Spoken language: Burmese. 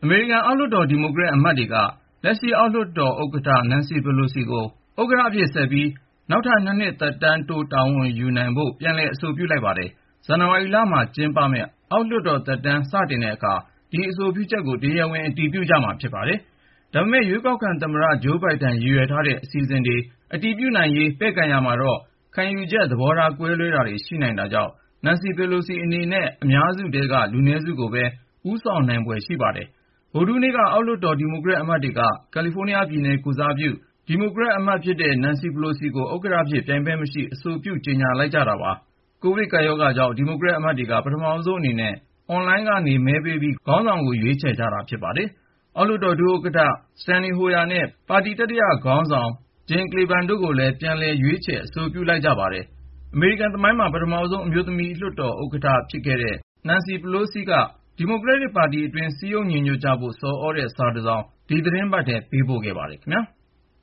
မေရိကန်အောက်လွှတ်တော်ဒီမိုကရက်အမတ်တွေကလက်ရှိအောက်လွှတ်တော်ဥက္ကဋ္ဌ Nancy Pelosi ကိုဥက္ကဋ္ဌအဖြစ်ဆက်ပြီးနောက်ထပ်2 နှစ်သက်တမ်းတိုးတာဝန်ယူနိုင်ဖို့ပြန်လည်အဆိုပြုလိုက်ပါတယ်။ ဇန်နဝါရီလမှာကျင်းပမယ့် အောက်လွှတ်တော်သက်တမ်းစတင်တဲ့အခါ ဒီအဆိုပြုချက်ကိုတရားဝင်အတည်ပြုကြမှာဖြစ်ပါတယ်။ ဒါပေမဲ့ရွေးကောက်ခံသမ္မတ Joe Biden ရည်ရွယ်ထားတဲ့အစီအစဉ်တွေအတည်ပြုနိုင်ရေးပဲ့ကန်ရာမှာတော့ခံယူချက်သဘောထားကွဲလွဲတာတွေရှိနိုင်တာကြောင့် Nancy Pelosi အနေနဲ့အများစုထဲကလူနည်းစုကိုပဲဦးဆောင်နိုင်ဖွယ်ရှိပါတယ်။ ဗုဒ္ဓဟူးနေ့ကအောက်လွှတ်တော်ဒီမိုကရက်အမတ်တွေက ကယ်လီဖိုးနီးယားပြည်နယ်ကိုယ်စားပြုဒီမိုကရက်အမတ်ဖြစ်တဲ့ Nancy Pelosi ကိုဥက္ကဋ္ဌအဖြစ်ပြိုင်ဘက်မရှိအဆိုပြုကြေညာလိုက်ကြတာပါ။ ကိုဗစ်ကပ်ရောဂါကြောင့်ဒီမိုကရက်အမတ်တွေကပထမဆုံးအနေနဲ့အွန်လိုင်းကနေမဲပေးပြီးခေါင်းဆောင်ကိုရွေးချယ်ကြတာဖြစ်ပါတယ်။ အောက်လွှတ်တော်ဒုဥက္ကဋ္ဌ Steny Hoyer နဲ့ပါတီတတိယခေါင်းဆောင် Jane Clyburn တို့ကိုလည်းပြန်လည်ရွေးချယ်အဆိုပြုလိုက်ကြပါတယ်။ အမေရိကန်သမိုင်းမှာပထမဆုံးအမျိုးသမီးလွှတ်တော်ဥက္ကဋ္ဌဖြစ်ခဲ့တဲ့ Nancy Pelosi ကဒီမိုကရက်တစ်ပါတီအတွင်းစည်းရုံးညီညွတ်ကြဖို့ဆော်သြတဲ့စာတစ်စောင်ဒီသီတင်းပတ်ထဲပေးပို့ခဲ့ပါတယ်ခင်ဗျာ။